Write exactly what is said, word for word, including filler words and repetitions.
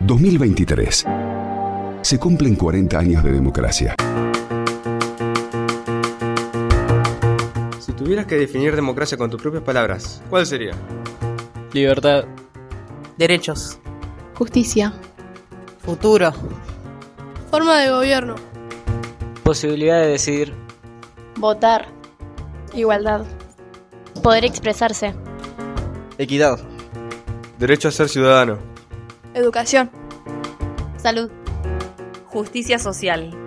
dos mil veintitrés. Se cumplen cuarenta años de democracia. Si tuvieras que definir democracia con tus propias palabras, ¿cuál sería? Libertad. Derechos. Justicia. Futuro. Forma de gobierno. Posibilidad de decidir. Votar. Igualdad. Poder expresarse. Equidad. Derecho a ser ciudadano. Educación. Salud. Justicia social.